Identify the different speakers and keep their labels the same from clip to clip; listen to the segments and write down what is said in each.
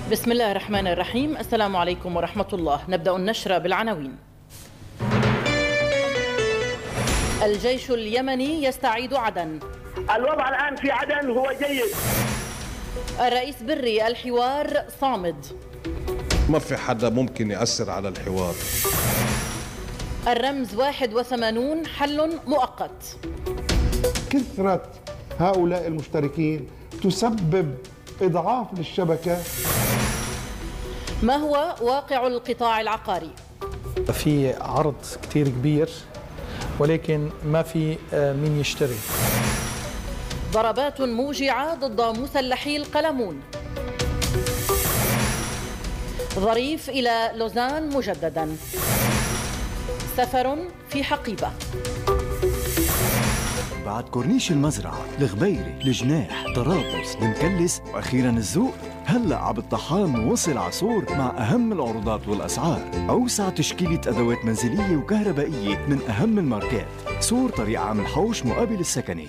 Speaker 1: بسم الله الرحمن الرحيم. السلام عليكم ورحمة الله. نبدأ النشرة بالعناوين. الجيش اليمني يستعيد عدن.
Speaker 2: الوضع الآن في عدن هو جيد.
Speaker 1: الرئيس بري الحوار صامد.
Speaker 3: ما في حدا ممكن يأثر على الحوار.
Speaker 1: الرمز 81 حل مؤقت.
Speaker 4: كثرة هؤلاء المشتركين تسبب إضعاف للشبكة.
Speaker 1: ما هو واقع القطاع العقاري؟
Speaker 5: في عرض كتير كبير ولكن ما في مين يشتري.
Speaker 1: ضربات موجعة ضد مسلحي القلمون. ظريف إلى لوزان مجددا. سفر في حقيبة.
Speaker 6: بعد كورنيش المزرعة، الغبيرة، الجناح، طرابلس، المكلس وأخيراً الزوق، هلأ عبد الطحان وصل عصور مع أهم العروضات والأسعار. أوسع تشكيلة أدوات منزلية وكهربائية من أهم الماركات. سور طريق عام الحوش مقابل السكني.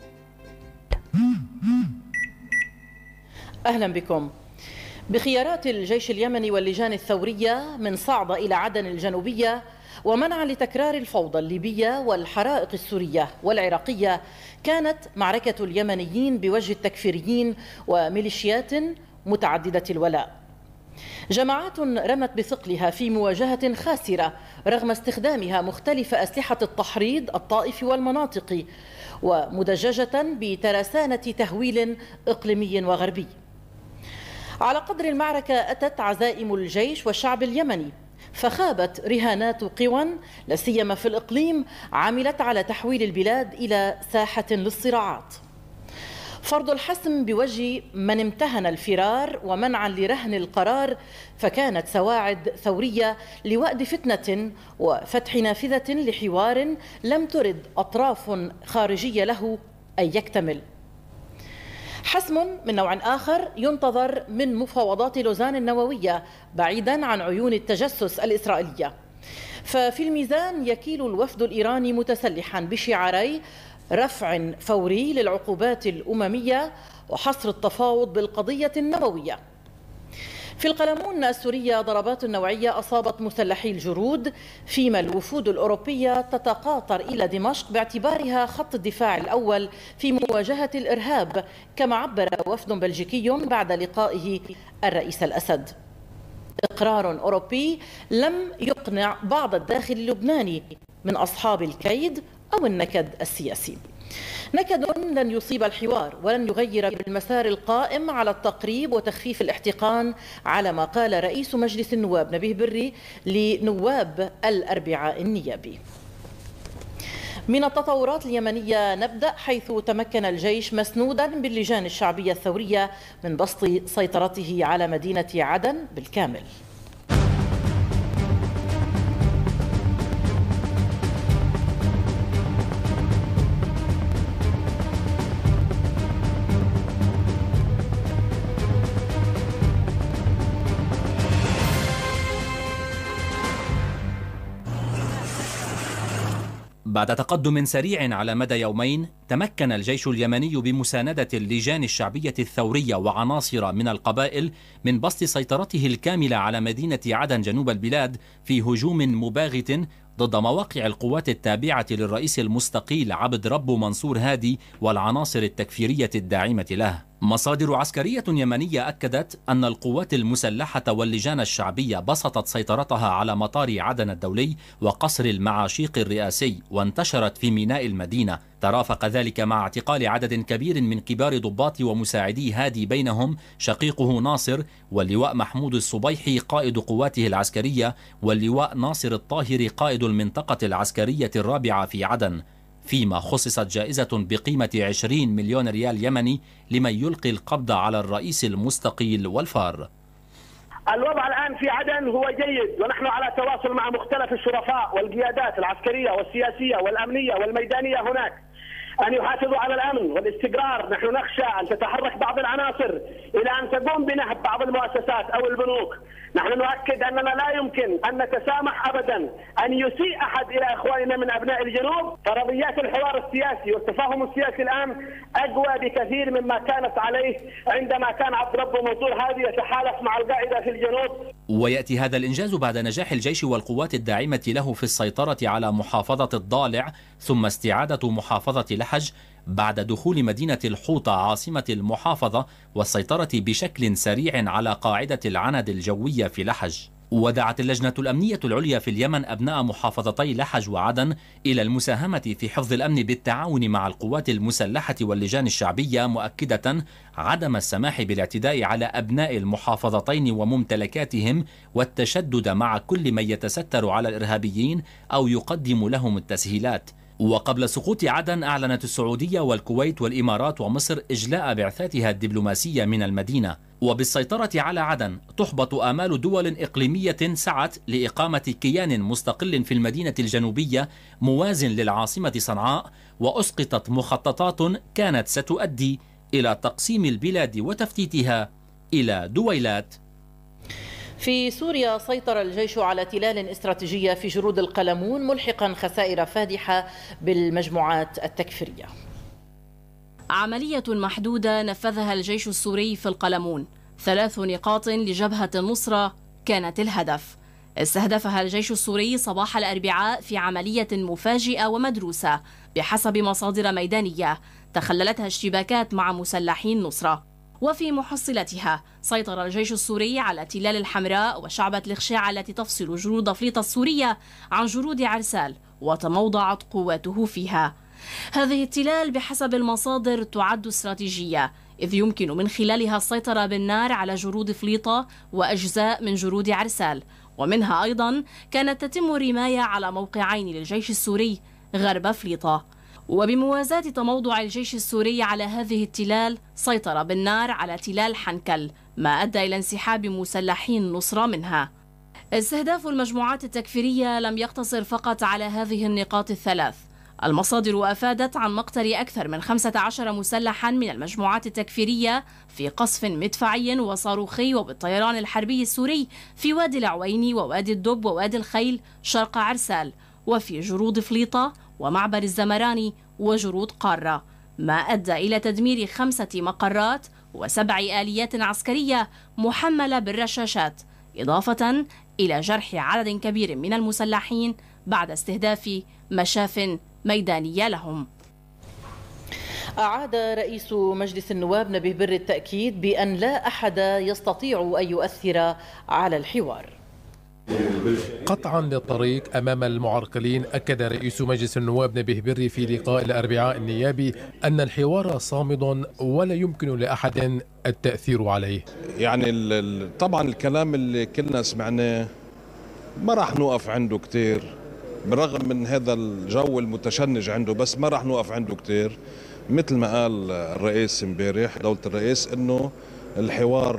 Speaker 1: أهلا بكم. بخيارات الجيش اليمني واللجان الثورية من صعدة إلى عدن الجنوبية، ومنعا لتكرار الفوضى الليبية والحرائق السورية والعراقية، كانت معركة اليمنيين بوجه التكفيريين وميليشيات متعددة الولاء. جماعات رمت بثقلها في مواجهة خاسرة رغم استخدامها مختلف أسلحة التحريض الطائفي والمناطقي، ومدججة بترسانة تهويل إقليمي وغربي. على قدر المعركة أتت عزائم الجيش والشعب اليمني، فخابت رهانات قوى لا سيما في الإقليم عملت على تحويل البلاد إلى ساحة للصراعات. فرض الحسم بوجه من امتهن الفرار ومنعا لرهن القرار، فكانت سواعد ثورية لوأد فتنة وفتح نافذة لحوار لم ترد أطراف خارجية له أن يكتمل. حسم من نوع آخر ينتظر من مفاوضات لوزان النووية بعيدا عن عيون التجسس الإسرائيلية. ففي الميزان يكيل الوفد الإيراني متسلحا بشعاري رفع فوري للعقوبات الأممية وحصر التفاوض بالقضية النووية. في القلمون السورية ضربات نوعية أصابت مسلحي الجرود، فيما الوفود الأوروبية تتقاطر إلى دمشق باعتبارها خط الدفاع الأول في مواجهة الإرهاب، كما عبر وفد بلجيكي بعد لقائه الرئيس الأسد. إقرار أوروبي لم يقنع بعض الداخل اللبناني من أصحاب الكيد أو النكد السياسي. نكد لن يصيب الحوار ولن يغير بالمسار القائم على التقريب وتخفيف الاحتقان، على ما قال رئيس مجلس النواب نبيه بري لنواب الأربعاء النيابي. من التطورات اليمنية نبدأ، حيث تمكن الجيش مسنودا باللجان الشعبية الثورية من بسط سيطرته على مدينة عدن بالكامل.
Speaker 7: بعد تقدم سريع على مدى يومين، تمكن الجيش اليمني بمساندة اللجان الشعبية الثورية وعناصر من القبائل من بسط سيطرته الكاملة على مدينة عدن جنوب البلاد في هجوم مباغت ضد مواقع القوات التابعة للرئيس المستقيل عبد ربه منصور هادي والعناصر التكفيرية الداعمة له. مصادر عسكرية يمنية أكدت أن القوات المسلحة واللجان الشعبية بسطت سيطرتها على مطار عدن الدولي وقصر المعاشيق الرئاسي، وانتشرت في ميناء المدينة. ترافق ذلك مع اعتقال عدد كبير من كبار ضباط ومساعدي هادي، بينهم شقيقه ناصر، واللواء محمود الصبيحي قائد قواته العسكرية، واللواء ناصر الطاهر قائد المنطقة العسكرية الرابعة في عدن، فيما خصصت جائزة بقيمة 20 مليون ريال يمني لمن يلقي القبض على الرئيس المستقيل والفار.
Speaker 2: الوضع الآن في عدن هو جيد، ونحن على تواصل مع مختلف الشرفاء والقيادات العسكرية والسياسية والأمنية والميدانية هناك. أن يحافظوا على الأمن والاستقرار. نحن نخشى أن تتحرك بعض العناصر إلى أن تقوم بنهب بعض المؤسسات أو البنوك. نحن نؤكد أننا لا يمكن أن نتسامح أبدا أن يسيء أحد إلى إخواننا من أبناء الجنوب. فرضيات الحوار السياسي والتفاهم السياسي الآن أقوى بكثير مما كانت عليه عندما كان عبد ربه منصور هادي يتحالف مع القاعدة في الجنوب.
Speaker 7: ويأتي هذا الإنجاز بعد نجاح الجيش والقوات الداعمة له في السيطرة على محافظة الضالع ثم استعادة محافظة لحج بعد دخول مدينة الحوطة عاصمة المحافظة والسيطرة بشكل سريع على قاعدة العند الجوية في لحج. ودعت اللجنة الأمنية العليا في اليمن أبناء محافظتي لحج وعدن إلى المساهمة في حفظ الأمن بالتعاون مع القوات المسلحة واللجان الشعبية، مؤكدة عدم السماح بالاعتداء على أبناء المحافظتين وممتلكاتهم والتشدد مع كل من يتستر على الإرهابيين أو يقدم لهم التسهيلات. وقبل سقوط عدن أعلنت السعودية والكويت والإمارات ومصر إجلاء بعثاتها الدبلوماسية من المدينة. وبالسيطرة على عدن تحبط آمال دول إقليمية سعت لإقامة كيان مستقل في المدينة الجنوبية موازن للعاصمة صنعاء، وأسقطت مخططات كانت ستؤدي إلى تقسيم البلاد وتفتيتها إلى دويلات.
Speaker 1: في سوريا سيطر الجيش على تلال استراتيجية في جرود القلمون ملحقا خسائر فادحة بالمجموعات التكفيرية.
Speaker 8: عملية محدودة نفذها الجيش السوري في القلمون، 3 نقاط لجبهة النصرة كانت الهدف. استهدفها الجيش السوري صباح الأربعاء في عملية مفاجئة ومدروسة بحسب مصادر ميدانية تخللتها اشتباكات مع مسلحين نصرة. وفي محصلتها سيطر الجيش السوري على تلال الحمراء وشعبة الخشاع التي تفصل جنود فليطة السورية عن جنود عرسال، وتموضعت قواته فيها. هذه التلال بحسب المصادر تعد استراتيجية، إذ يمكن من خلالها السيطرة بالنار على جنود فليطة وأجزاء من جنود عرسال، ومنها أيضا كانت تتم الرماية على موقعين للجيش السوري غرب فليطة. وبموازاة تموضع الجيش السوري على هذه التلال سيطر بالنار على تلال حنكل، ما أدى إلى انسحاب مسلحين نصرة منها. استهداف المجموعات التكفيرية لم يقتصر فقط على هذه النقاط الثلاث. المصادر أفادت عن مقتل أكثر من 15 مسلحا من المجموعات التكفيرية في قصف مدفعي وصاروخي وبالطيران الحربي السوري في وادي العويني ووادي الدب ووادي الخيل شرق عرسال، وفي جرود فليطة ومعبر الزمراني وجرود قارة، ما أدى إلى تدمير 5 مقرات و7 آليات عسكرية محملة بالرشاشات، إضافة إلى جرح عدد كبير من المسلحين بعد استهداف مشاف ميدانية لهم.
Speaker 1: أعاد رئيس مجلس النواب نبيه بر التأكيد بأن لا أحد يستطيع أن يؤثر على الحوار.
Speaker 9: قطعا للطريق أمام المعرقلين، أكد رئيس مجلس النواب نبيه بري في لقاء الأربعاء النيابي أن الحوار صامد ولا يمكن لأحد التأثير عليه.
Speaker 3: يعني طبعا الكلام اللي كلنا سمعناه ما راح نوقف عنده كتير، بالرغم من هذا الجو المتشنج عنده، بس ما راح نوقف عنده كتير. مثل ما قال الرئيس امبارح، دولة الرئيس، انه الحوار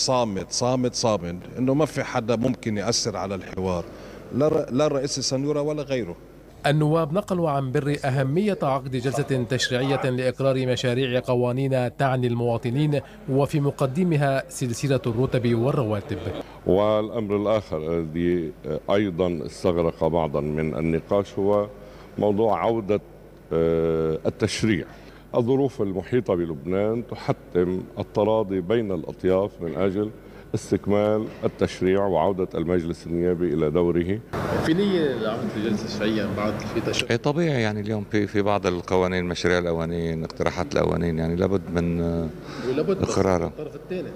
Speaker 3: صامد، انه ما في حدا ممكن يأثر على الحوار، لا الرئيس السنيورة ولا غيره.
Speaker 9: النواب نقلوا عن بر أهمية عقد جلسة تشريعية لإقرار مشاريع قوانين تعني المواطنين، وفي مقدمها سلسلة الرتب والرواتب.
Speaker 10: والأمر الآخر الذي أيضا استغرق بعضا من النقاش هو موضوع عودة التشريع. الظروف المحيطة بلبنان تحتم التراضي بين الأطياف من أجل استكمال التشريع وعودة المجلس النيابي إلى دوره.
Speaker 9: في نية لعودة الجلسة الشرعية بعد في تشريع؟
Speaker 11: طبيعي، يعني اليوم في بعض القوانين، مشاريع القوانين، اقتراحات القوانين، يعني لابد من إقرارها.
Speaker 9: الطرف الثاني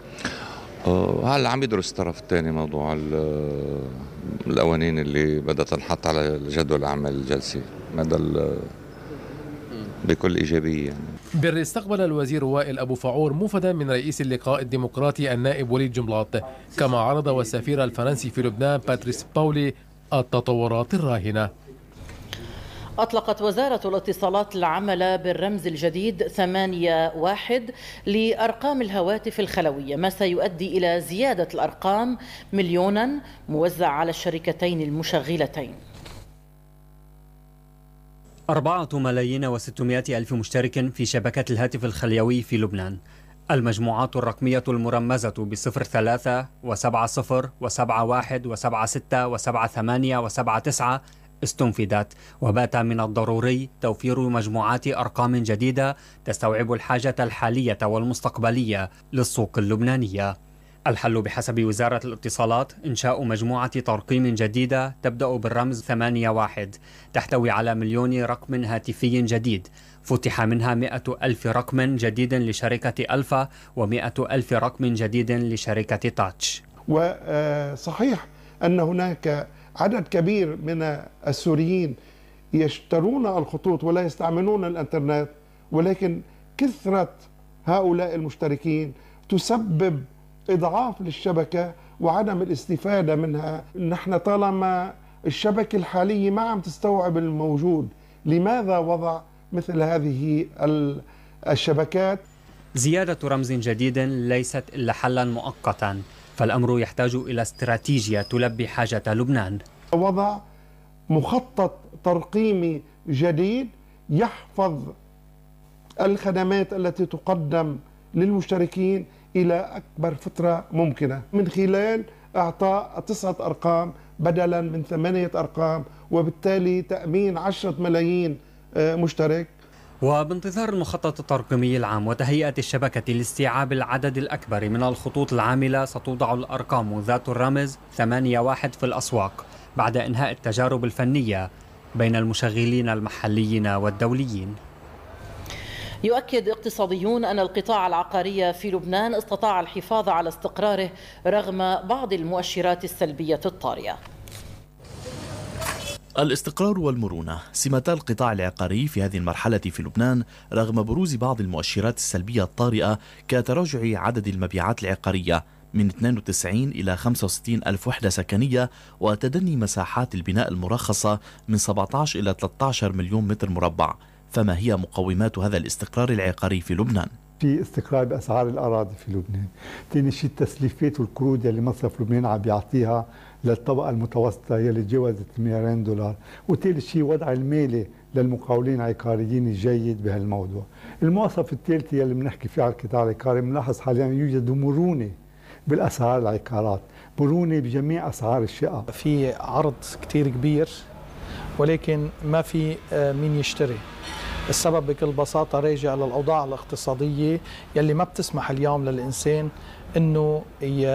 Speaker 11: هلا عم يدرس الطرف الثاني موضوع القوانين اللي بدها تنحط على جدول أعمال الجلسة بكل إيجابية يعني.
Speaker 9: بر استقبل الوزير وائل أبو فعور موفدا من رئيس اللقاء الديمقراطي النائب وليد جملاط، كما عرض والسفير الفرنسي في لبنان باتريس باولي التطورات الراهنة.
Speaker 1: أطلقت وزارة الاتصالات العمل بالرمز الجديد 81 لأرقام الهواتف الخلوية، ما سيؤدي إلى زيادة الأرقام 1,000,000 موزع على الشركتين المشغلتين.
Speaker 12: 4,600,000 مشترك في شبكة الهاتف الخليوي في لبنان. المجموعات الرقمية المرمزة ب03 و70 و71 و76 و78 و79 استنفدت، وبات من الضروري توفير مجموعات أرقام جديدة تستوعب الحاجة الحالية والمستقبلية للسوق اللبنانية. الحل بحسب وزارة الاتصالات إنشاء مجموعة ترقيم جديدة تبدأ بالرمز 81 تحتوي على 1,000,000 رقم هاتفي جديد، فتح منها 100,000 رقم جديد لشركة ألفا و100,000 رقم جديد لشركة تاتش.
Speaker 4: وصحيح أن هناك عدد كبير من السوريين يشترون الخطوط ولا يستعملون الانترنت، ولكن كثرة هؤلاء المشتركين تسبب إضعاف للشبكة وعدم الاستفادة منها. نحن طالما الشبكة الحالية ما عم تستوعب الموجود، لماذا وضع مثل هذه الشبكات؟
Speaker 12: زيادة رمز جديد ليست إلا حلا مؤقتا، فالأمر يحتاج إلى استراتيجية تلبي حاجة لبنان.
Speaker 4: وضع مخطط ترقيمي جديد يحفظ الخدمات التي تقدم للمشتركين إلى أكبر فترة ممكنة، من خلال إعطاء 9 أرقام بدلا من 8 أرقام، وبالتالي تأمين 10 ملايين مشترك.
Speaker 12: وبانتظار المخطط الترقيمي العام وتهيئة الشبكة لاستيعاب العدد الأكبر من الخطوط العاملة، ستوضع الأرقام ذات الرمز 81 في الأسواق بعد إنهاء التجارب الفنية بين المشغلين المحليين والدوليين.
Speaker 1: يؤكد اقتصاديون أن القطاع العقاري في لبنان استطاع الحفاظ على استقراره رغم بعض المؤشرات السلبية الطارئة.
Speaker 13: الاستقرار والمرونة سمتا القطاع العقاري في هذه المرحلة في لبنان رغم بروز بعض المؤشرات السلبية الطارئة كتراجع عدد المبيعات العقارية من 92 إلى 65 ألف وحدة سكنية، وتدني مساحات البناء المرخصة من 17 إلى 13 مليون متر مربع. فما هي مقومات هذا الاستقرار العقاري في لبنان؟
Speaker 14: في استقرار بأسعار الأراضي في لبنان. ثاني شيء التسليفات والقروض اللي مصرف لبنان عم بيعطيها للطبقة المتوسطة يلي تجاوزت $2,000,000. وثالث شيء وضع المالي للمقاولين العقاريين الجيد بهالموضوع. المواصفة الثالثة يلي بنحكي فيها على القطاع العقاري، بنلاحظ حاليا يوجد مرونة بالأسعار العقارات، مرونة بجميع أسعار الشقق.
Speaker 5: في عرض كتير كبير ولكن ما في مين يشتري. السبب بكل بساطة راجع للأوضاع الاقتصادية يلي ما بتسمح اليوم للإنسان إنه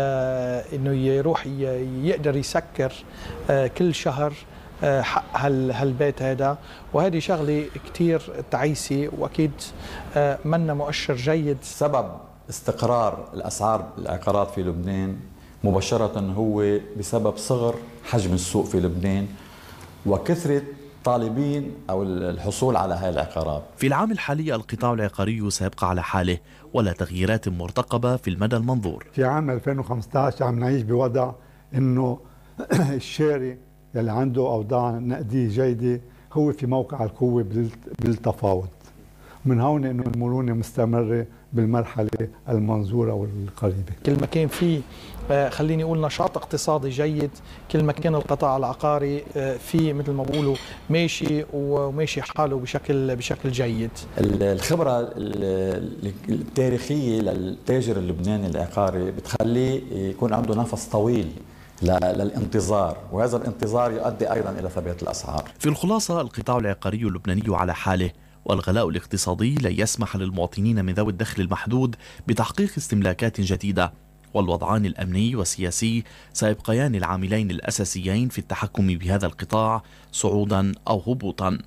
Speaker 5: يروح يقدر يسكر كل شهر حق هالبيت هذا، وهذه شغلة كتير تعيسة وأكيد منا مؤشر جيد.
Speaker 15: سبب استقرار الأسعار العقارات في لبنان مباشرة هو بسبب صغر حجم السوق في لبنان وكثرة طالبين أو الحصول على هذه العقارات.
Speaker 13: في العام الحالي القطاع العقاري سيبقى على حاله ولا تغييرات مرتقبة في المدى المنظور.
Speaker 14: في عام 2015 عم نعيش بوضع إنه الشاري يلي عنده أوضاع نقدية جيدة هو في موقع القوة بالتفاوض. من هون إنه المرونة مستمرة بالمرحلة المنظورة والقريبة.
Speaker 5: كل ما كان في خليني أقول نشاط اقتصادي جيد، كل ما كان القطاع العقاري في مثل ما بقولوا ماشي وماشي حاله بشكل جيد.
Speaker 15: الخبرة التاريخية للتاجر اللبناني العقاري بتخليه يكون عنده نفس طويل للانتظار، وهذا الانتظار يؤدي أيضا إلى ثبات الأسعار.
Speaker 13: في الخلاصة القطاع العقاري اللبناني على حاله، والغلاء الاقتصادي لن يسمح للمواطنين من ذوي الدخل المحدود بتحقيق استملاكات جديدة، والوضعان الأمني والسياسي سيبقيان العاملين الأساسيين في التحكم بهذا القطاع صعودا أو هبوطا.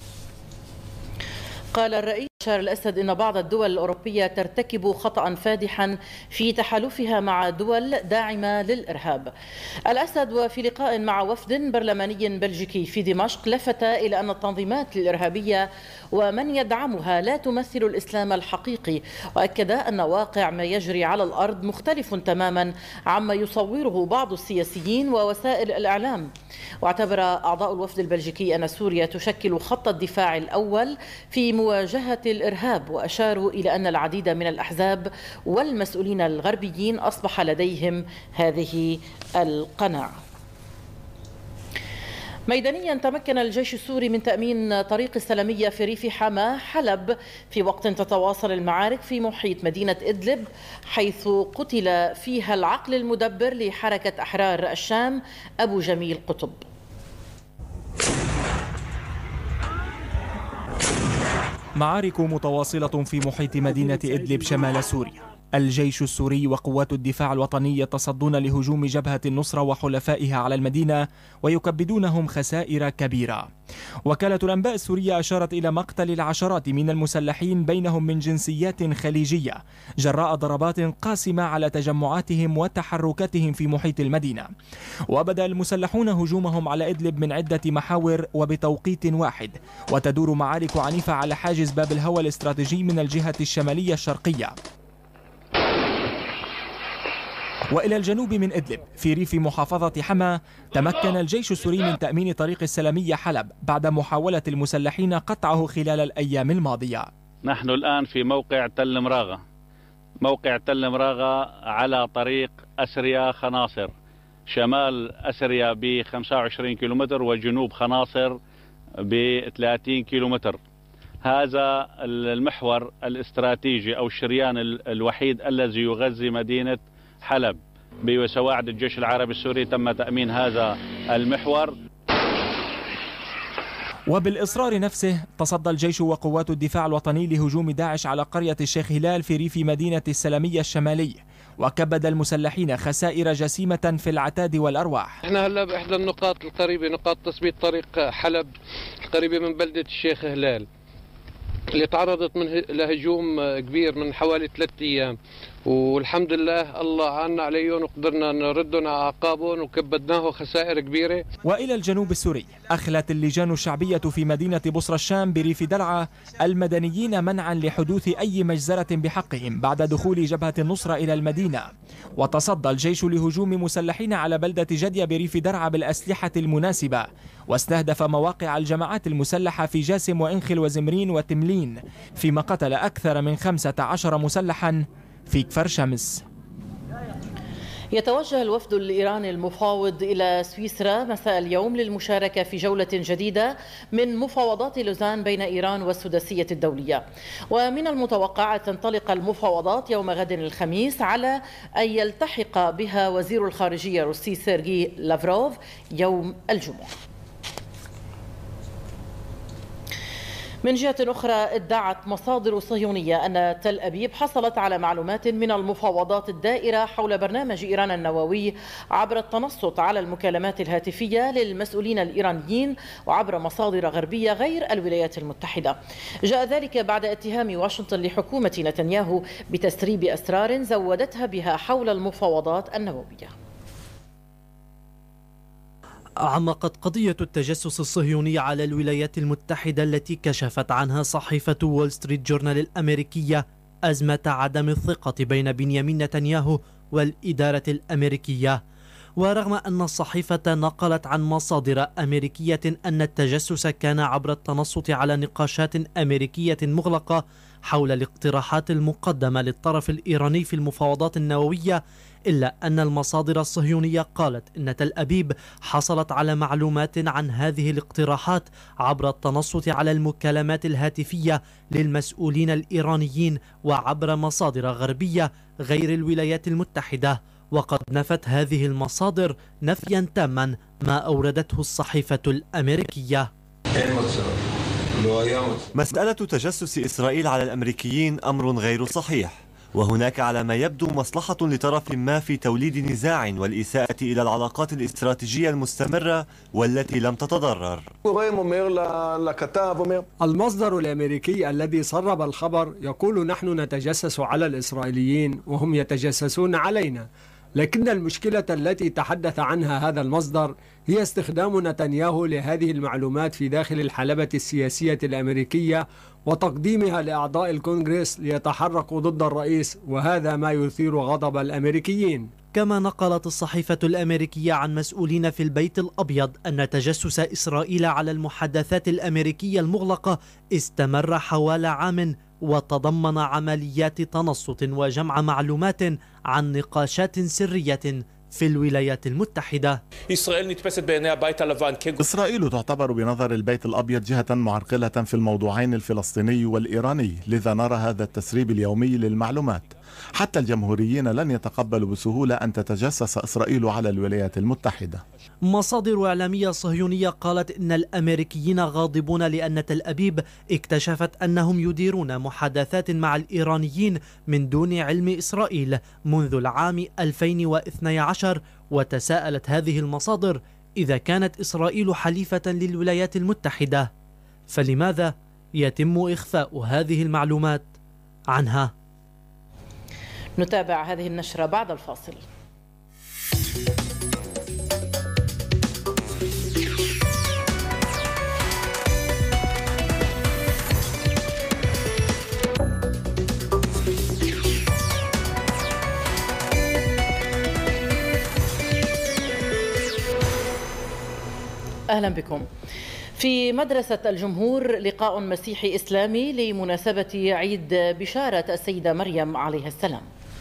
Speaker 1: قال الرئيس بشار الأسد إن بعض الدول الأوروبية ترتكب خطأ فادحا في تحالفها مع دول داعمة للإرهاب. الأسد وفي لقاء مع وفد برلماني بلجيكي في دمشق لفت إلى أن التنظيمات الإرهابية ومن يدعمها لا تمثل الإسلام الحقيقي، وأكد أن واقع ما يجري على الأرض مختلف تماما عما يصوره بعض السياسيين ووسائل الإعلام. واعتبر أعضاء الوفد البلجيكي أن سوريا تشكل خط الدفاع الأول في مواجهة الإرهاب، وأشاروا إلى أن العديد من الأحزاب والمسؤولين الغربيين أصبح لديهم هذه القناعة. ميدانيا تمكن الجيش السوري من تأمين طريق السلامية في ريف حما حلب في وقت تتواصل المعارك في محيط مدينة إدلب، حيث قتل فيها العقل المدبر لحركة أحرار الشام أبو جميل قطب.
Speaker 16: معارك متواصلة في محيط مدينة إدلب شمال سوريا. الجيش السوري وقوات الدفاع الوطني يتصدون لهجوم جبهة النصرة وحلفائها على المدينة ويكبدونهم خسائر كبيرة. وكالة الأنباء السورية أشارت إلى مقتل العشرات من المسلحين بينهم من جنسيات خليجية جراء ضربات قاسمة على تجمعاتهم وتحركاتهم في محيط المدينة. وبدأ المسلحون هجومهم على إدلب من عدة محاور وبتوقيت واحد، وتدور معارك عنيفة على حاجز باب الهوى الاستراتيجي من الجهة الشمالية الشرقية. وإلى الجنوب من إدلب في ريف محافظة حما تمكن الجيش السوري من تأمين طريق السلامية حلب بعد محاولة المسلحين قطعه خلال الأيام الماضية.
Speaker 17: نحن الآن في موقع تل مراغة. موقع تل مراغة على طريق أسريا خناصر، شمال أسريا ب 25 كيلومتر وجنوب خناصر ب 30 كيلومتر. هذا المحور الاستراتيجي أو الشريان الوحيد الذي يغذي مدينة حلب. بسواعد الجيش العربي السوري تم تأمين هذا المحور.
Speaker 16: وبالإصرار نفسه تصدى الجيش وقوات الدفاع الوطني لهجوم داعش على قرية الشيخ هلال في ريف مدينة السلامية الشمالي، وكبد المسلحين خسائر جسيمة في العتاد والأرواح.
Speaker 18: احنا هلا بإحدى النقاط القريبة، نقاط تثبيت طريق حلب القريبة من بلدة الشيخ هلال، اللي تعرضت لهجوم كبير من حوالي 3 أيام، والحمد لله الله عنا عليهم وقدرنا نردهم على أعقابهم وكبدناه خسائر كبيرة.
Speaker 16: وإلى الجنوب السوري أخلت اللجان الشعبية في مدينة بصرى الشام بريف درعا المدنيين منعا لحدوث أي مجزرة بحقهم بعد دخول جبهة النصرة إلى المدينة. وتصدى الجيش لهجوم مسلحين على بلدة جدية بريف درعا بالأسلحة المناسبة، واستهدف مواقع الجماعات المسلحة في جاسم وإنخل وزمرين وتملين، فيما قتل أكثر من 15 مسلحا في كفر شمس.
Speaker 1: يتوجه الوفد الإيراني المفاوض إلى سويسرا مساء اليوم للمشاركة في جولة جديدة من مفاوضات لوزان بين إيران والسداسية الدولية. ومن المتوقع أن تنطلق المفاوضات يوم غد الخميس على أن يلتحق بها وزير الخارجية الروسي سيرجي لافروف يوم الجمعة. من جهة أخرى ادعت مصادر صهيونية أن تل أبيب حصلت على معلومات من المفاوضات الدائرة حول برنامج إيران النووي عبر التنصت على المكالمات الهاتفية للمسؤولين الإيرانيين وعبر مصادر غربية غير الولايات المتحدة. جاء ذلك بعد اتهام واشنطن لحكومة نتنياهو بتسريب أسرار زودتها بها حول المفاوضات النووية.
Speaker 19: عمقت قضية التجسس الصهيوني على الولايات المتحدة التي كشفت عنها صحيفة وول ستريت جورنال الأمريكية أزمة عدم الثقة بين بنيامين نتنياهو والإدارة الأمريكية. ورغم أن الصحيفة نقلت عن مصادر أمريكية أن التجسس كان عبر التنصت على نقاشات أمريكية مغلقة حول الاقتراحات المقدمة للطرف الإيراني في المفاوضات النووية، إلا أن المصادر الصهيونية قالت إن تل أبيب حصلت على معلومات عن هذه الاقتراحات عبر التنصت على المكالمات الهاتفية للمسؤولين الإيرانيين وعبر مصادر غربية غير الولايات المتحدة. وقد نفت هذه المصادر نفيا تاما ما أوردته الصحيفة الأمريكية.
Speaker 20: مسألة تجسس إسرائيل على الأمريكيين أمر غير صحيح، وهناك على ما يبدو مصلحة لطرف ما في توليد نزاع والإساءة إلى العلاقات الاستراتيجية المستمرة والتي لم تتضرر.
Speaker 21: المصدر الأمريكي الذي سرب الخبر يقول نحن نتجسس على الإسرائيليين وهم يتجسسون علينا، لكن المشكلة التي تحدث عنها هذا المصدر هي استخدام نتنياهو لهذه المعلومات في داخل الحلبة السياسية الأمريكية وتقديمها لأعضاء الكونغرس ليتحركوا ضد الرئيس، وهذا ما يثير غضب الأمريكيين.
Speaker 19: كما نقلت الصحيفة الأمريكية عن مسؤولين في البيت الأبيض أن تجسس إسرائيل على المحادثات الأمريكية المغلقة استمر حوالي عام، وتضمن عمليات تنصت وجمع معلومات عن نقاشات سرية في الولايات المتحدة.
Speaker 6: إسرائيل تعتبر بنظر البيت الأبيض جهة معرقلة في الموضوعين الفلسطيني والإيراني، لذا نرى هذا التسريب اليومي للمعلومات. حتى الجمهوريين لن يتقبلوا بسهولة أن تتجسس إسرائيل على الولايات المتحدة.
Speaker 19: مصادر إعلامية صهيونية قالت إن الأمريكيين غاضبون لأن تل أبيب اكتشفت أنهم يديرون محادثات مع الإيرانيين من دون علم إسرائيل منذ العام 2012، وتساءلت هذه المصادر إذا كانت إسرائيل حليفة للولايات المتحدة فلماذا يتم إخفاء هذه المعلومات عنها؟
Speaker 1: نتابع هذه النشرة بعد الفاصل. أهلا بكم. في مدرسة الجمهور لقاء مسيحي إسلامي لمناسبة عيد بشارة السيدة مريم عليها السلام.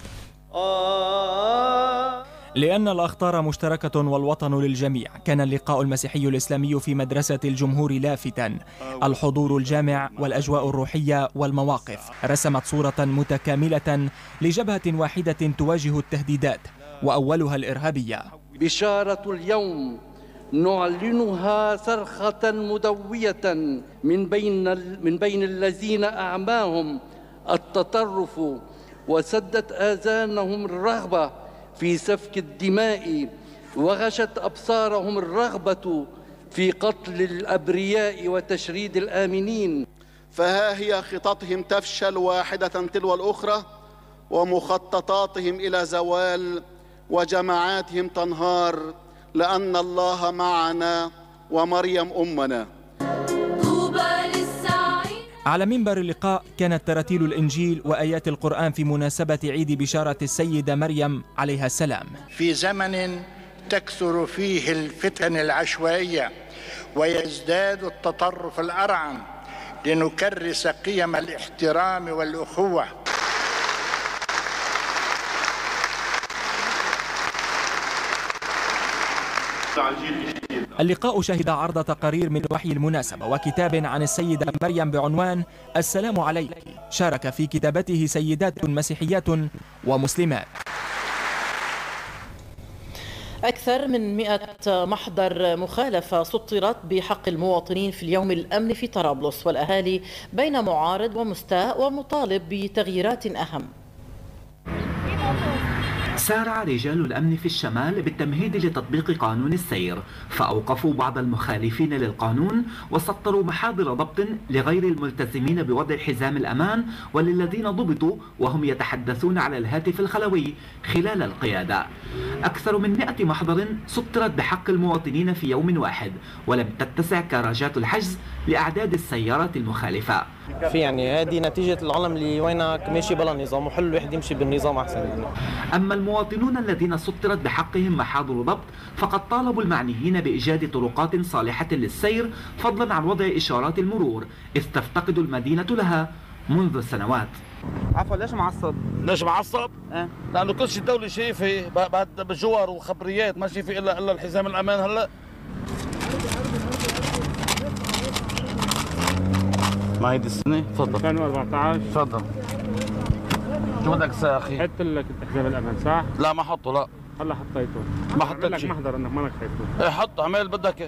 Speaker 16: لأن الأخطار مشتركة والوطن للجميع، كان اللقاء المسيحي الإسلامي في مدرسة الجمهور لافتا. الحضور الجامع والأجواء الروحية والمواقف رسمت صورة متكاملة لجبهة واحدة تواجه التهديدات، وأولها الإرهابية.
Speaker 22: بشارة اليوم نعلنها صرخة مدوية من بين الذين أعماهم التطرف وسدت آذانهم الرغبة في سفك الدماء وغشت أبصارهم الرغبة في قتل الأبرياء وتشريد الآمنين.
Speaker 23: فها هي خططهم تفشل واحدة تلو الأخرى، ومخططاتهم إلى زوال، وجماعاتهم تنهار، لأن الله معنا ومريم أمنا.
Speaker 16: على منبر اللقاء كانت تراتيل الإنجيل وآيات القرآن في مناسبة عيد بشارة السيدة مريم عليها السلام.
Speaker 24: في زمن تكثر فيه الفتن العشوائية ويزداد التطرف الأرعن، لنكرس قيم الاحترام والأخوة.
Speaker 16: اللقاء شهد عرض تقارير من وحي المناسبة وكتاب عن السيدة مريم بعنوان السلام عليك. شارك في كتابته سيدات مسيحيات ومسلمات.
Speaker 1: أكثر من 100 محضر مخالفة سطرت بحق المواطنين في اليوم الأمن في طرابلس والأهالي بين معارض ومستاء ومطالب بتغييرات أهم.
Speaker 25: سارع رجال الأمن في الشمال بالتمهيد لتطبيق قانون السير، فأوقفوا بعض المخالفين للقانون وسطروا محاضر ضبط لغير الملتزمين بوضع حزام الأمان وللذين ضبطوا وهم يتحدثون على الهاتف الخلوي خلال القيادة. أكثر من 100 محضر سطرت بحق المواطنين في يوم واحد، ولم تتسع كراجات الحجز لأعداد السيارات المخالفة.
Speaker 26: في يعني هذه نتيجة العالم اللي وينك ماشي بلا نظام، وحلو الواحد يمشي بالنظام أحسن يعني.
Speaker 25: أما المواطنون الذين سطرت بحقهم محاضر ضبط فقد طالبوا المعنيين بإيجاد طرقات صالحة للسير فضلا عن وضع إشارات المرور، إذ تفتقد المدينة لها منذ سنوات.
Speaker 26: عفوا ليش معصب؟
Speaker 27: ليش معصب؟ لأنه كل شيء الدولة شايفة بجوار وخبريات، ما شايفة إلا الحزام الأمان. هلا ما هيدي السنة؟ تفضل.
Speaker 26: 2014.
Speaker 27: تفضل. شو بدك يا أخي؟
Speaker 26: حط لك حزام الأمان صح؟
Speaker 27: لا ما حطه، لا.
Speaker 26: هلا حطيته.
Speaker 27: ما حطيت شيء.
Speaker 26: محضر انك مانك خايفه.
Speaker 27: ايه حط اعمل بدك.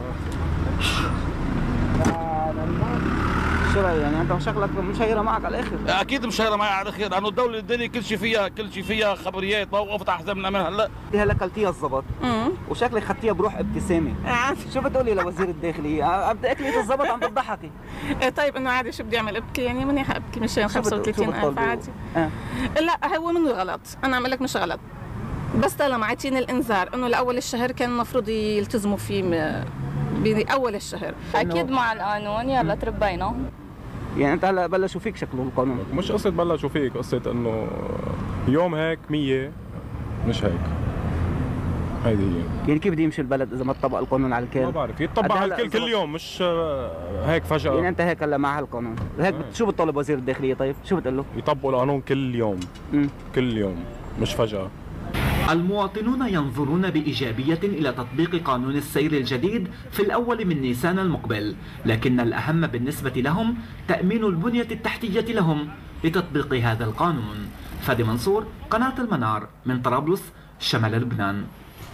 Speaker 26: شو رايك يعني انت شكلك مشيره معك على الاخر؟
Speaker 27: اكيد مشيره معي على الاخر، لانه الدوله الدنيا كل شيء فيها خبريات، ما وقفت على حزام الامان هلا.
Speaker 26: هلا كلتيها الضبط وشكلك خدتيها بروح ابتسامه. شو بتقولي لوزير الداخليه؟ بدي اكلي الضبط عم بتضحكي.
Speaker 28: طيب انه عادي، شو بدي اعمل ابكي يعني؟ ماني حابكي مشان 35,000 عادي. لا هو منه غلط، انا عم لك مش غلط، بس طالما عاطيني الانذار انه لاول الشهر كان المفروض يلتزموا فيه باول الشهر.
Speaker 29: اكيد مع القانون، يلا تربينا.
Speaker 26: يعني انت هلا بلشوا فيك شكله القانون؟
Speaker 30: مش قصه بلشوا فيك، قصه انه يوم هيك 100 مش هيك. هيدي هي.
Speaker 26: يعني كيف بده يمشي البلد اذا ما طبق القانون على الكل؟
Speaker 30: ما بعرف، يطبق على الكل كل يوم، مش هيك فجأة.
Speaker 26: يعني انت هيك هلا مع هالقانون، هيك شو بتطالب وزير الداخلية طيب؟ شو بتقول له؟
Speaker 30: يطبقوا القانون كل يوم. كل يوم، مش فجأة.
Speaker 25: المواطنون ينظرون بإيجابية إلى تطبيق قانون السير الجديد في الأول من نيسان المقبل، لكن الأهم بالنسبة لهم تأمين البنية التحتية لهم لتطبيق هذا القانون. فادي منصور، قناة المنار، من طرابلس شمال لبنان.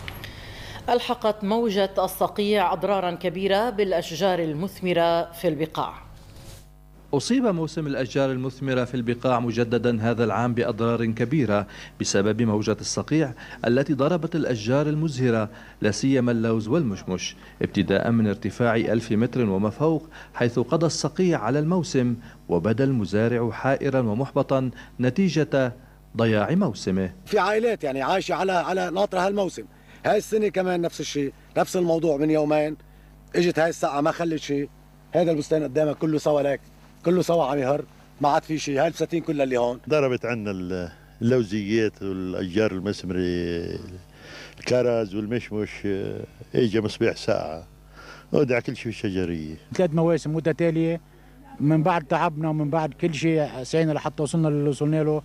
Speaker 1: ألحقت موجة الصقيع أضرارا كبيرة بالأشجار المثمرة في البقاع.
Speaker 2: أصيب موسم الأشجار المثمرة في البقاع مجددا هذا العام بأضرار كبيرة بسبب موجة الصقيع التي ضربت الأشجار المزهرة لا سيما اللوز والمشمش ابتداء من ارتفاع 1000 متر وما فوق، حيث قضى الصقيع على الموسم وبدا المزارع حائرا ومحبطا نتيجة ضياع موسمه.
Speaker 3: في عائلات يعني عايشة على ناطرة هالموسم. هاي السنة كمان نفس الشيء، نفس الموضوع. من يومين اجت هاي الساعة ما خلت شيء. هذا البستان قدامك كله سوا لك، كله سوا عم يهر، ما عاد في شيء. هاي البساتين كلها اللي هون
Speaker 4: ضربت عنا اللوزيات والاشجار المثمرة، الكرز والمشمش، اجى مصبيح ساعة ودع كل شيء شجرية.
Speaker 7: 3 مواسم متتالية من بعد تعبنا ومن بعد كل شيء سعينا لحتى وصلنا اللي وصلنا له.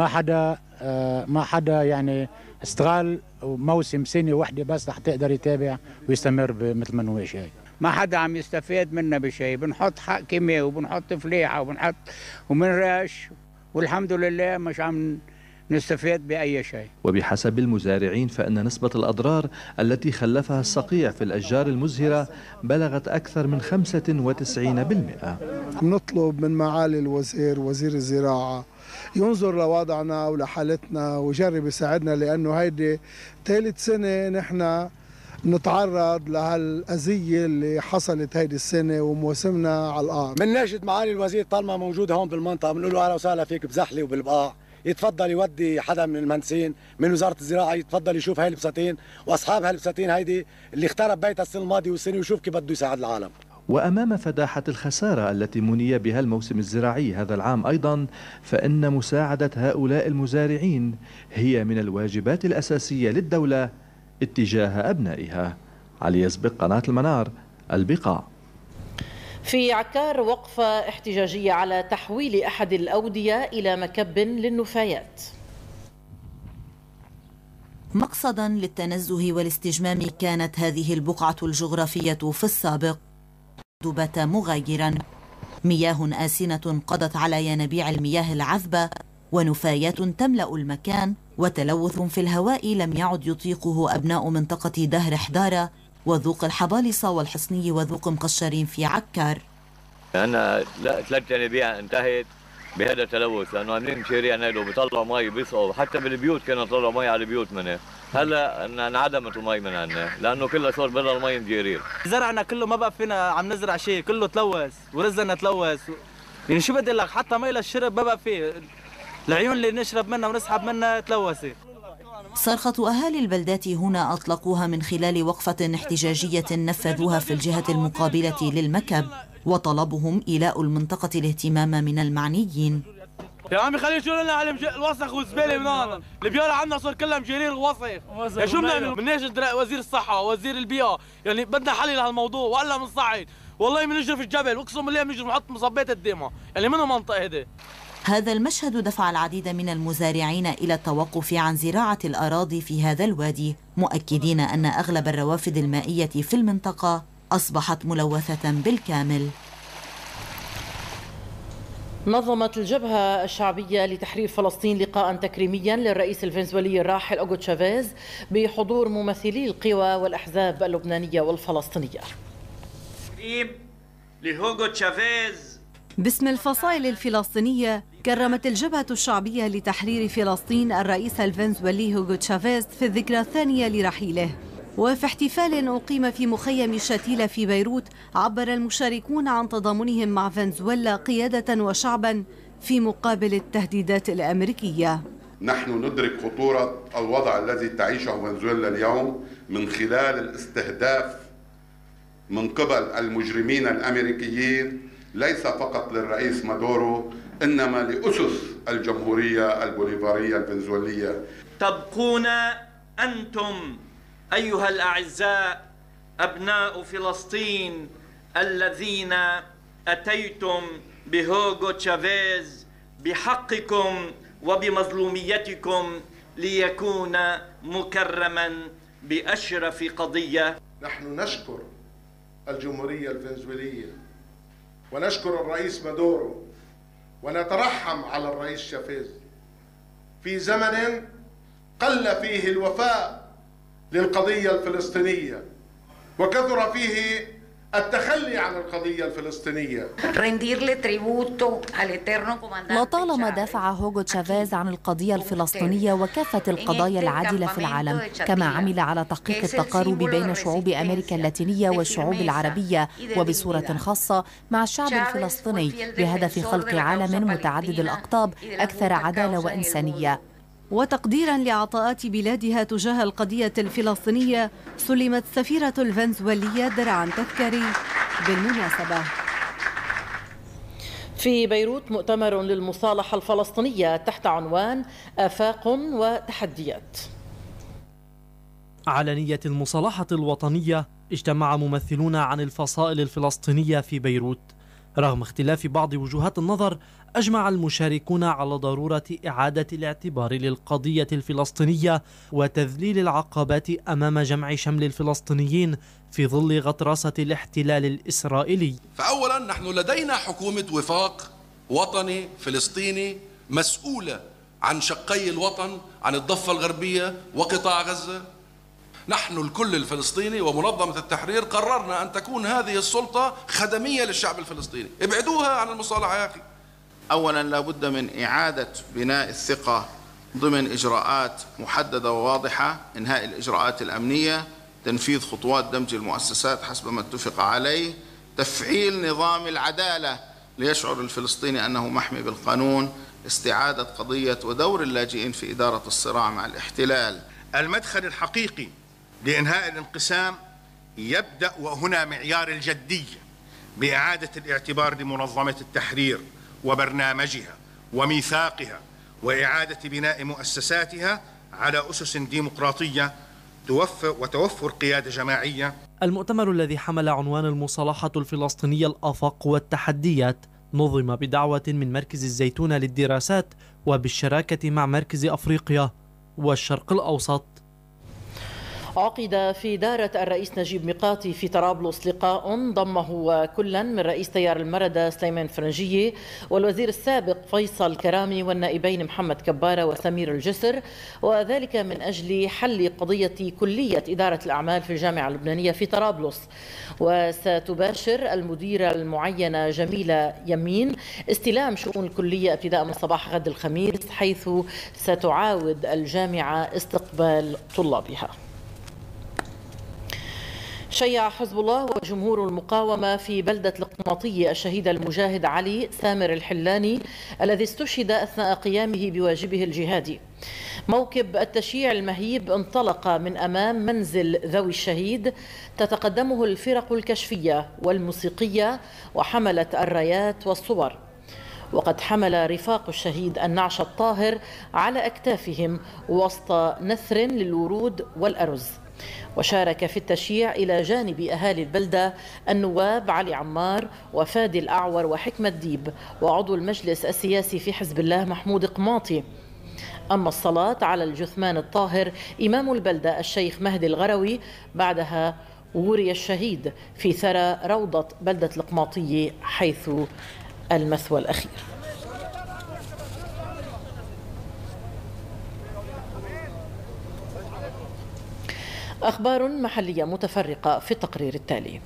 Speaker 7: ما حدا يعني استغل موسم سنة واحدة بس رح تقدر يتابع ويستمر مثل ما هو شايف.
Speaker 8: ما حدا عم يستفاد منا بشيء. بنحط حق كيمياء وبنحط فليحة وبنحط ومنرش، والحمد لله مش عم نستفاد بأي شيء.
Speaker 2: وبحسب المزارعين فإن نسبة الأضرار التي خلفها الصقيع في الأشجار المزهرة بلغت أكثر من 95%.
Speaker 9: نطلب من معالي الوزير، وزير الزراعة، ينظر لوضعنا ولحالتنا ويجرب يساعدنا، لأنه هيدي ثالث سنة نحن نتعرض لهالأذية اللي حصلت هيدي السنة وموسمنا على الأرض.
Speaker 3: بنناشد معالي الوزير طالما موجود هون بالمنطقة، بنقول له أهلا وسهلا فيك بزحلي وبالبقاع، يتفضل يودي حدا من المهندسين من وزارة الزراعة، يتفضل يشوف هاي البساتين وأصحاب هالبساتين هيدي اللي اخترب بيتها السنة الماضية والسنة، ويشوف كيف بده يساعد العالم.
Speaker 2: وأمام فداحة الخسارة التي مني بها الموسم الزراعي هذا العام أيضا، فإن مساعدة هؤلاء المزارعين هي من الواجبات الأساسية للدولة اتجاه أبنائها. علي يسبق، قناة المنار، البقاع.
Speaker 1: في عكار وقفة احتجاجية على تحويل أحد الأودية إلى مكب للنفايات.
Speaker 10: مقصدا للتنزه والاستجمام كانت هذه البقعة الجغرافية في السابق، بات مغايرا. مياه آسنة قضت على ينابيع المياه العذبة، ونفايات تملأ المكان، وتلوث في الهواء لم يعد يطيقه أبناء منطقة دهر حدارة وذوق الحبالصة والحصني وذوق مقشرين في عكار.
Speaker 11: أنا 3 ينابيع انتهت بهذا التلوث، لأنه عاملين مشاريع نادوا بيطلعوا مي بيسقوا، حتى بالبيوت كانوا يطلعوا مي على البيوت منه. هلا انعدمت المي من عنا لأنه كله صار بدل المي مجيرير.
Speaker 12: زرعنا كله ما بقى فينا عم نزرع شيء، كله تلوث ورزقنا تلوث. يعني شو بدي لك، حتى مي للشرب ما بقى فيه، العيون اللي نشرب منها ونسحب منها تلوثت.
Speaker 10: صرخة أهالي البلدات هنا أطلقوها من خلال وقفة احتجاجية نفذوها في الجهة المقابلة للمكب، وطلبهم إيلاء المنطقة الاهتمام من المعنيين.
Speaker 12: يا عمي خليه يشيلوا لنا على الوسخ والزباله من هون، البيارة عندنا صار كلها مجيرير ووسخ. يا شو بنعمل؟ بنناشد وزير الصحة ووزير البيئة، يعني بدنا حل لهالموضوع ولا بنصعد، والله بنجري في الجبل، واقسم بالله بنجري بنحط مصبات قدامها، يعني منو منطقة هيدي.
Speaker 10: هذا المشهد دفع العديد من المزارعين إلى التوقف عن زراعة الأراضي في هذا الوادي، مؤكدين أن أغلب الروافد المائية في المنطقة أصبحت ملوثة بالكامل.
Speaker 1: نظمت الجبهة الشعبية لتحرير فلسطين لقاء تكريميا للرئيس الفنزويلي الراحل أوغو تشافيز بحضور ممثلي القوى والأحزاب اللبنانية والفلسطينية.
Speaker 14: تكريم لهوغو تشافيز.
Speaker 31: باسم الفصائل الفلسطينية كرمت الجبهة الشعبية لتحرير فلسطين الرئيس الفنزويلي هوغو تشافيز في الذكرى الثانية لرحيله. وفي احتفال أقيم في مخيم شتيلة في بيروت، عبر المشاركون عن تضامنهم مع فنزويلا قيادة وشعبا في مقابل التهديدات الأمريكية.
Speaker 32: نحن ندرك خطورة الوضع الذي تعيشه فنزويلا اليوم من خلال الاستهداف من قبل المجرمين الأمريكيين، ليس فقط للرئيس مادورو إنما لأسس الجمهورية البوليفارية الفنزويلية.
Speaker 14: تبقون أنتم أيها الأعزاء أبناء فلسطين الذين أتيتم بهوغو تشافيز بحقكم وبمظلوميتكم ليكون مكرما بأشرف قضية.
Speaker 5: نحن نشكر الجمهورية الفنزويلية ونشكر الرئيس مادورو ونترحم على الرئيس شافيز في زمن قل فيه الوفاء للقضية الفلسطينية وكثر فيه التخلي عن القضية الفلسطينية.
Speaker 6: لطالما دافع هوغو تشافيز عن القضية الفلسطينية وكافة القضايا العادلة في العالم، كما عمل على تحقيق التقارب بين شعوب أمريكا اللاتينية والشعوب العربية وبصورة خاصة مع الشعب الفلسطيني بهدف خلق عالم متعدد الأقطاب أكثر عدالة وإنسانية.
Speaker 31: وتقديرا لعطاءات بلادها تجاه القضية الفلسطينية، سلمت سفيرة الفنزويلية درعا تذكاري بالمناسبة.
Speaker 1: في بيروت مؤتمر للمصالحة الفلسطينية تحت عنوان آفاق وتحديات.
Speaker 13: على نية المصالحة الوطنية اجتمع ممثلون عن الفصائل الفلسطينية في بيروت. رغم اختلاف بعض وجهات النظر، أجمع المشاركون على ضرورة إعادة الاعتبار للقضية الفلسطينية وتذليل العقبات أمام جمع شمل الفلسطينيين في ظل غطرسة الاحتلال الإسرائيلي.
Speaker 15: فأولا نحن لدينا حكومة وفاق وطني فلسطيني مسؤولة عن شقي الوطن، عن الضفة الغربية وقطاع غزة. نحن الكل الفلسطيني ومنظمة التحرير قررنا أن تكون هذه السلطة خدمية للشعب الفلسطيني. ابعدوها عن المصالحة يا أخي.
Speaker 17: أولا لابد من إعادة بناء الثقة ضمن إجراءات محددة وواضحة، إنهاء الإجراءات الأمنية، تنفيذ خطوات دمج المؤسسات حسب ما اتفق عليه، تفعيل نظام العدالة ليشعر الفلسطيني أنه محمي بالقانون، استعادة قضية ودور اللاجئين في إدارة الصراع مع الاحتلال.
Speaker 18: المدخل الحقيقي لإنهاء الانقسام يبدأ وهنا معيار الجدية بإعادة الاعتبار لمنظمة التحرير وبرنامجها وميثاقها وإعادة بناء مؤسساتها على أسس ديمقراطية وتوفر قيادة جماعية.
Speaker 13: المؤتمر الذي حمل عنوان المصالحة الفلسطينية الآفاق والتحديات نظم بدعوة من مركز الزيتون للدراسات وبالشراكة مع مركز أفريقيا والشرق الأوسط.
Speaker 1: عقد في دارة الرئيس نجيب ميقاتي في طرابلس لقاء ضمه كلا من رئيس تيار المردة سليمان فرنجية والوزير السابق فيصل كرامي والنائبين محمد كبارة وسمير الجسر، وذلك من أجل حل قضية كلية إدارة الأعمال في الجامعة اللبنانية في طرابلس. وستباشر المديرة المعينة جميلة يمين استلام شؤون الكلية ابتداء من صباح غد الخميس، حيث ستعاود الجامعة استقبال طلابها. شيع حزب الله وجمهور المقاومة في بلدة القناطية الشهيد المجاهد علي سامر الحلاني الذي استشهد أثناء قيامه بواجبه الجهادي. موكب التشييع المهيب انطلق من أمام منزل ذوي الشهيد تتقدمه الفرق الكشفية والموسيقية وحملت الرايات والصور. وقد حمل رفاق الشهيد النعش الطاهر على أكتافهم وسط نثر للورود والأرز. وشارك في التشييع إلى جانب أهالي البلدة النواب علي عمار وفادي الأعور وحكمة ديب وعضو المجلس السياسي في حزب الله محمود قماطي. أما الصلاة على الجثمان الطاهر إمام البلدة الشيخ مهدي الغروي، بعدها وري الشهيد في ثرى روضة بلدة القماطية حيث المثوى الأخير. أخبار محلية متفرقة في التقرير التالي.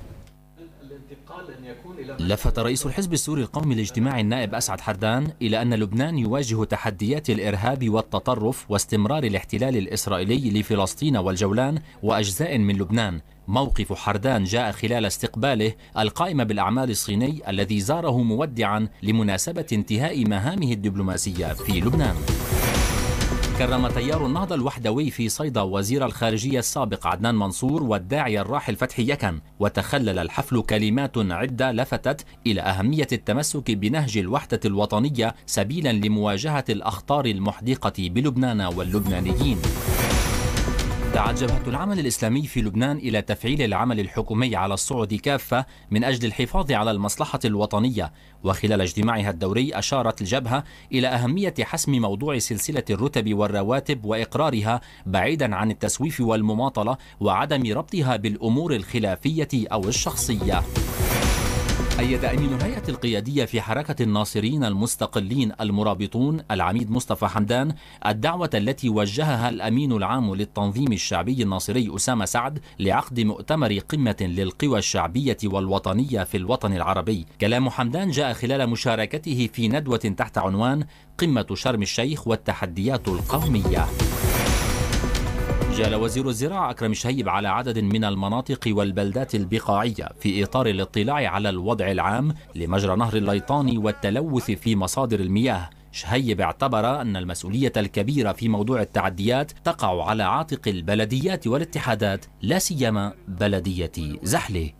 Speaker 19: لفت رئيس الحزب السوري القومي لاجتماع النائب أسعد حردان إلى أن لبنان يواجه تحديات الإرهاب والتطرف واستمرار الاحتلال الإسرائيلي لفلسطين والجولان وأجزاء من لبنان. موقف حردان جاء خلال استقباله القائم بالأعمال الصيني الذي زاره مودعا لمناسبة انتهاء مهامه الدبلوماسية في لبنان. كرم تيار النهضة الوحدوي في صيدا وزير الخارجية السابق عدنان منصور والداعية الراحل فتحي يكن، وتخلل الحفل كلمات عدة لفتت إلى أهمية التمسك بنهج الوحدة الوطنية سبيلا لمواجهة الأخطار المحدقة بلبنان واللبنانيين. دعت جبهة العمل الإسلامي في لبنان إلى تفعيل العمل الحكومي على الصعد كافة من أجل الحفاظ على المصلحة الوطنية. وخلال اجتماعها الدوري أشارت الجبهة إلى أهمية حسم موضوع سلسلة الرتب والرواتب وإقرارها بعيدا عن التسويف والمماطلة وعدم ربطها بالأمور الخلافية أو الشخصية. أيد أمين الهيئة القيادية في حركة الناصرين المستقلين المرابطون العميد مصطفى حمدان الدعوة التي وجهها الأمين العام للتنظيم الشعبي الناصري أسامة سعد لعقد مؤتمر قمة للقوى الشعبية والوطنية في الوطن العربي. كلام حمدان جاء خلال مشاركته في ندوة تحت عنوان قمة شرم الشيخ والتحديات القومية. جال وزير الزراعة أكرم شهيب على عدد من المناطق والبلدات البقاعية في إطار الاطلاع على الوضع العام لمجرى نهر الليطان والتلوث في مصادر المياه. شهيب اعتبر أن المسؤولية الكبيرة في موضوع التعديات تقع على عاتق البلديات والاتحادات، لا سيما بلدية زحلة.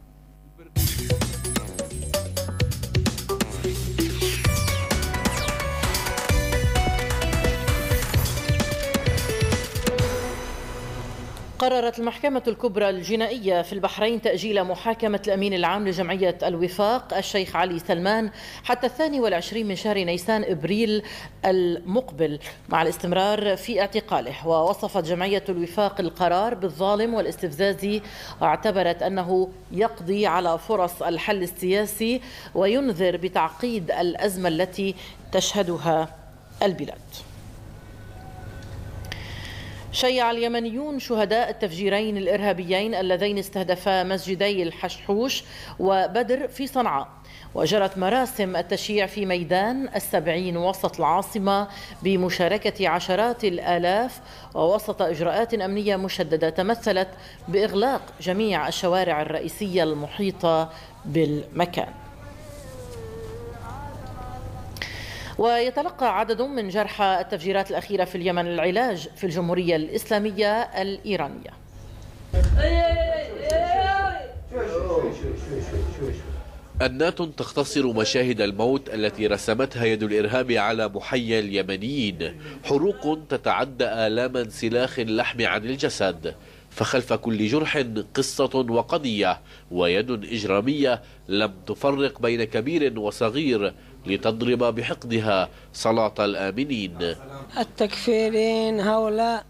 Speaker 1: قررت المحكمة الكبرى الجنائية في البحرين تأجيل محاكمة الأمين العام لجمعية الوفاق الشيخ علي سلمان حتى 22 من شهر نيسان إبريل المقبل مع الاستمرار في اعتقاله. ووصفت جمعية الوفاق القرار بالظالم والاستفزازي واعتبرت أنه يقضي على فرص الحل السياسي وينذر بتعقيد الأزمة التي تشهدها البلاد. شيع اليمنيون شهداء التفجيرين الإرهابيين اللذين استهدفا مسجدي الحشحوش وبدر في صنعاء، وجرت مراسم التشييع في ميدان السبعين وسط العاصمة بمشاركة عشرات الآلاف ووسط إجراءات أمنية مشددة تمثلت بإغلاق جميع الشوارع الرئيسية المحيطة بالمكان. ويتلقى عدد من جرحى التفجيرات الأخيرة في اليمن العلاج في الجمهورية الإسلامية الإيرانية.
Speaker 16: أنات تختصر مشاهد الموت التي رسمتها يد الإرهاب على محيا اليمنيين، حروق تتعدى آلام انسلاخ اللحم عن الجسد، فخلف كل جرح قصة وقضية ويد إجرامية لم تفرق بين كبير وصغير لتضرب بحقدها صلاة الآمنين.
Speaker 20: التكفيرين هؤلاء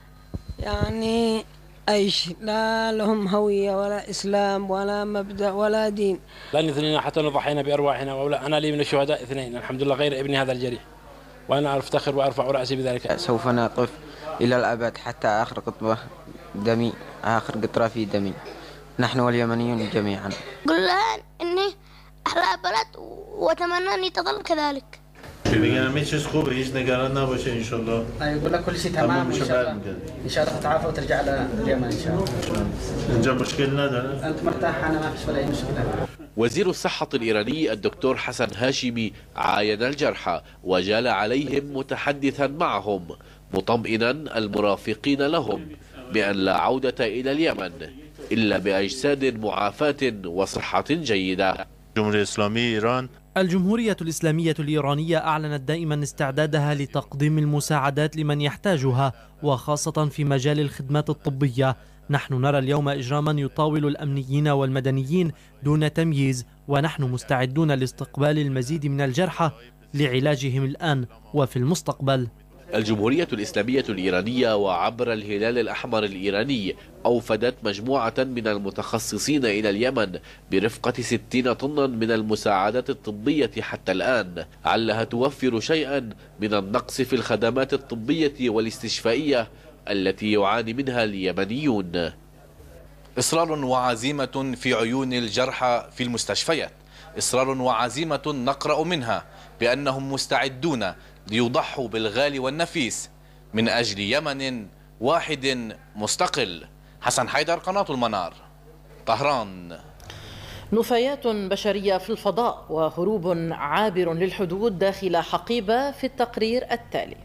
Speaker 20: يعني أيش لا لهم هوية ولا إسلام ولا مبدأ ولا دين.
Speaker 21: لن اثنين حتى نضحينا بأرواحنا وأولا أنا لي من الشهداء اثنين الحمد لله غير ابني هذا الجريح وأنا أفتخر وأرفع رأسي بذلك.
Speaker 22: سوف نقف إلى الأبد حتى آخر قطرة دمي آخر قطرة في دمي نحن واليمنيون جميعا.
Speaker 23: قل الآن إني أحلى بلد وأتمنى أن تظل كذلك.
Speaker 24: بيجينا مش خوب هيش نقارنا باشه إن شاء الله.
Speaker 25: يقول لك كل شيء تمام إن شاء الله. إن شاء الله تتعافى وترجع لليمن إن شاء الله.
Speaker 24: نجا مشكلنا ده.
Speaker 25: أنت مرتاح أنا ما فيش ولا أي مشكلة.
Speaker 16: وزير الصحة الإيراني الدكتور حسن هاشمي عاين الجرحى وجال عليهم متحدثا معهم مطمئنا المرافقين لهم بأن لا عودة إلى اليمن إلا بأجساد معافاة وصحة جيدة.
Speaker 24: الجمهورية الإسلامية إيران
Speaker 13: الجمهورية الإسلامية الإيرانية أعلنت دائما استعدادها لتقديم المساعدات لمن يحتاجها وخاصة في مجال الخدمات الطبية. نحن نرى اليوم إجراما يطاول الأمنيين والمدنيين دون تمييز، ونحن مستعدون لاستقبال المزيد من الجرحى لعلاجهم الآن وفي المستقبل.
Speaker 16: الجمهورية الإسلامية الإيرانية وعبر الهلال الأحمر الإيراني أوفدت مجموعة من المتخصصين إلى اليمن برفقة 60 طنا من المساعدات الطبية حتى الآن، علها توفر شيئا من النقص في الخدمات الطبية والاستشفائية التي يعاني منها اليمنيون.
Speaker 26: إصرار وعزيمة في عيون الجرحى في المستشفيات، إصرار وعزيمة نقرأ منها بأنهم مستعدون ليضحوا بالغالي والنفيس من أجل يمن واحد مستقل. حسن حيدر، قناة المنار، طهران.
Speaker 1: نفايات بشرية في الفضاء وهروب عابر للحدود داخل حقيبة في التقرير التالي.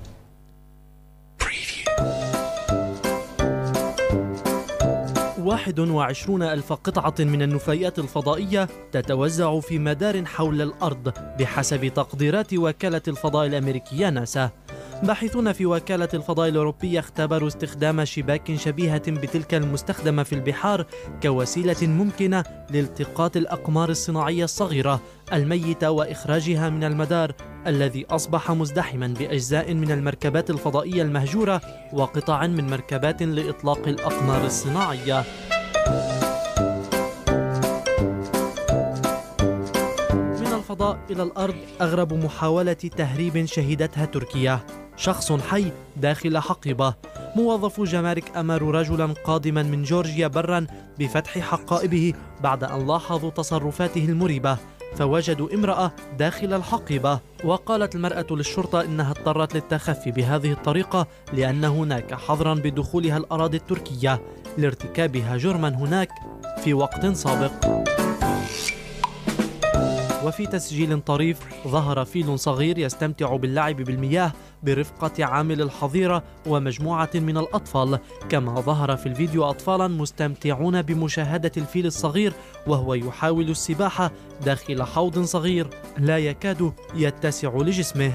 Speaker 13: 21,000 قطعة من النفايات الفضائية تتوزع في مدار حول الأرض بحسب تقديرات وكالة الفضاء الأمريكية ناسا. باحثون في وكالة الفضاء الأوروبية اختبروا استخدام شباك شبيهة بتلك المستخدمة في البحار كوسيلة ممكنة لالتقاط الأقمار الصناعية الصغيرة الميتة وإخراجها من المدار الذي أصبح مزدحما بأجزاء من المركبات الفضائية المهجورة وقطع من مركبات لإطلاق الأقمار الصناعية. إلى الأرض أغرب محاولة تهريب شهدتها تركيا، شخص حي داخل حقيبة. موظف جمارك أمروا رجلا قادما من جورجيا برا بفتح حقائبه بعد أن لاحظوا تصرفاته المريبة، فوجدوا امرأة داخل الحقيبة. وقالت المرأة للشرطة إنها اضطرت للتخفي بهذه الطريقة لأن هناك حظرا بدخولها الأراضي التركية لارتكابها جرما هناك في وقت سابق. وفي تسجيل طريف ظهر فيل صغير يستمتع باللعب بالمياه برفقة عامل الحظيرة ومجموعة من الأطفال، كما ظهر في الفيديو أطفالا مستمتعون بمشاهدة الفيل الصغير وهو يحاول السباحة داخل حوض صغير لا يكاد يتسع لجسمه.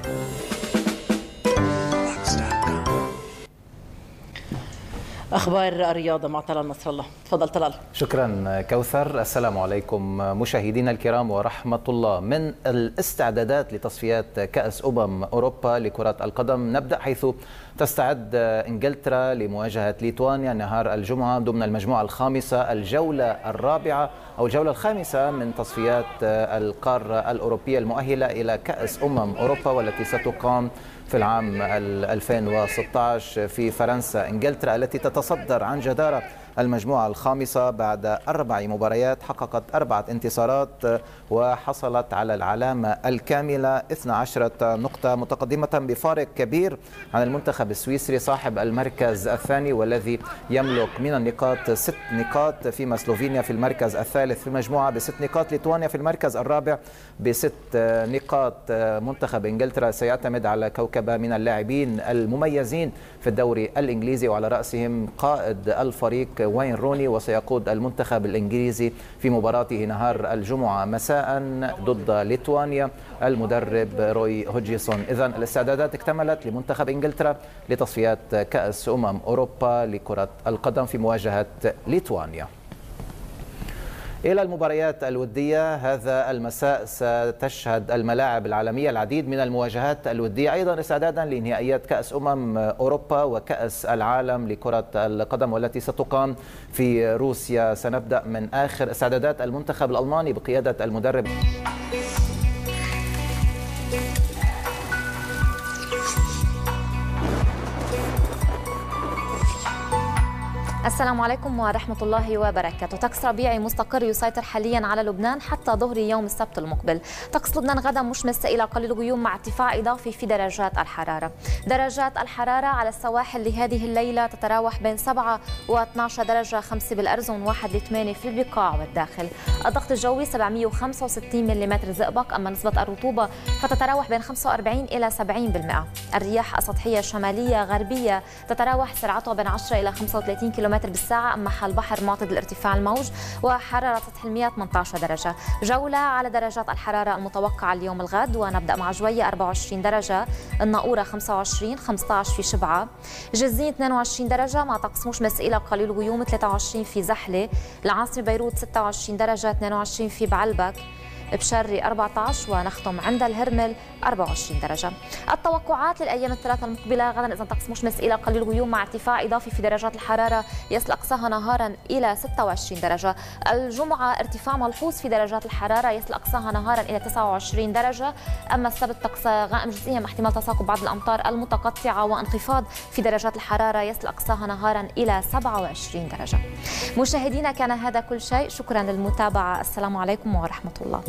Speaker 1: أخبار الرياضة مع طلال نصر الله. تفضل طلال.
Speaker 2: شكرا كوثر. السلام عليكم مشاهدينا الكرام ورحمة الله. من الاستعدادات لتصفيات كأس أوروبا لكرة القدم نبدأ حيث تستعد إنجلترا لمواجهة ليتوانيا نهار الجمعة ضمن المجموعة الخامسة، الجولة الرابعة أو الجولة الخامسة من تصفيات القارة الأوروبية المؤهلة إلى كأس أوروبا والتي ستقام في العام 2016 في فرنسا. إنجلترا التي تتصدر عن جدارة المجموعة الخامسة بعد 4 مباريات حققت 4 انتصارات وحصلت على العلامة الكاملة 12 نقطة، متقدمة بفارق كبير عن المنتخب السويسري صاحب المركز الثاني والذي يملك من النقاط 6 نقاط، فيما سلوفينيا في المركز الثالث في المجموعة ب6 نقاط، ليتوانيا في المركز الرابع ب6 نقاط. منتخب إنجلترا سيعتمد على كوكبة من اللاعبين المميزين في الدوري الإنجليزي وعلى رأسهم قائد الفريق وين روني، وسيقود المنتخب الإنجليزي في مباراته نهار الجمعة مساء ضد ليتوانيا المدرب روي هوجيسون. إذن الاستعدادات اكتملت لمنتخب إنجلترا لتصفيات كأس أوروبا لكرة القدم في مواجهة ليتوانيا. إلى المباريات الودية، هذا المساء ستشهد الملاعب العالمية العديد من المواجهات الودية أيضا استعدادا لنهائيات كأس أوروبا وكأس العالم لكرة القدم والتي ستقام في روسيا. سنبدأ من آخر استعدادات المنتخب الألماني بقيادة المدرب
Speaker 3: السلام عليكم ورحمة الله وبركاته. طقس ربيعي مستقر يسيطر حاليا على لبنان حتى ظهر يوم السبت المقبل. طقس لبنان غدا مشمس إلى قليل غيوم مع ارتفاع إضافي في درجات الحرارة. درجات الحرارة على السواحل لهذه الليلة تتراوح بين 7 و12 درجة، 5 بالأرزون، 1 ل8 في البقاع والداخل. الضغط الجوي 765 ملم زئبق، أما نسبة الرطوبة فتتراوح بين 45 إلى 70%. الرياح السطحية الشمالية غربية تتراوح سرعتها بين 10 إلى 35 كم بالساعة، أما حال البحر معتدل ارتفاع الموج، وحرارة سطح المياه 18 درجة. جولة على درجات الحرارة المتوقعة اليوم الغد، ونبدأ مع جوية 24 درجة، الناقورة 25، 15 في شبعة، جزين 22 درجة مع طقس مشمس إلى قليل غيوم، 23 في زحلة، العاصمة بيروت 26 درجة، 22 في بعلبك، بشري 14، ونختم عند الهرمل 24 درجة. التوقعات للأيام الثلاثة المقبلة: غدا إذن طقس مشمس إلى قليل غيوم مع ارتفاع إضافي في درجات الحرارة يصل أقصاها نهارا إلى 26 درجة. الجمعة ارتفاع ملحوظ في درجات الحرارة يصل أقصاها نهارا إلى 29 درجة، أما السبت طقس غائم جزئيا مع احتمال تساقط بعض الأمطار المتقطعة وانخفاض في درجات الحرارة يصل أقصاها نهارا إلى 27 درجة. مشاهدينا كان هذا كل شيء، شكرا للمتابعة، السلام عليكم ورحمة الله.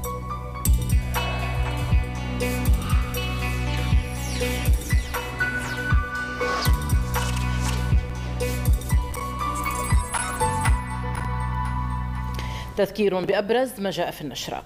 Speaker 1: تذكير بأبرز ما جاء في النشرة.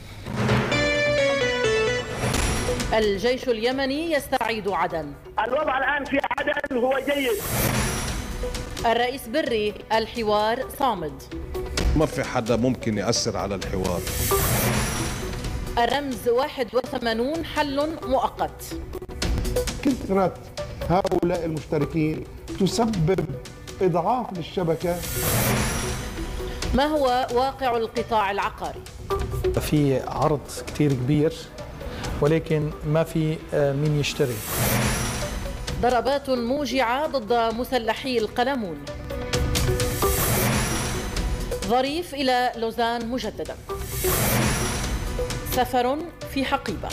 Speaker 1: الجيش اليمني يستعيد عدن.
Speaker 4: الوضع الآن في عدن هو جيد.
Speaker 1: الرئيس بري: الحوار صامد.
Speaker 7: ما في حدا ممكن يأثر على الحوار.
Speaker 1: الرمز 81 حل مؤقت.
Speaker 5: كثرة هؤلاء المشتركين تسبب إضعاف للشبكة.
Speaker 1: ما هو واقع القطاع العقاري؟
Speaker 8: في عرض كتير كبير ولكن ما في مين يشتري.
Speaker 1: ضربات موجعة ضد مسلحي القلمون. ظريف إلى لوزان مجددا. سفر في حقيبة.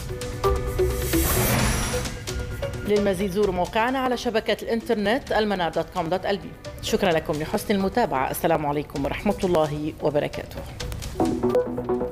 Speaker 1: للمزيد زوروا موقعنا على شبكة الإنترنت almanar.com.lb. شكرا لكم لحسن المتابعة. السلام عليكم ورحمة الله وبركاته.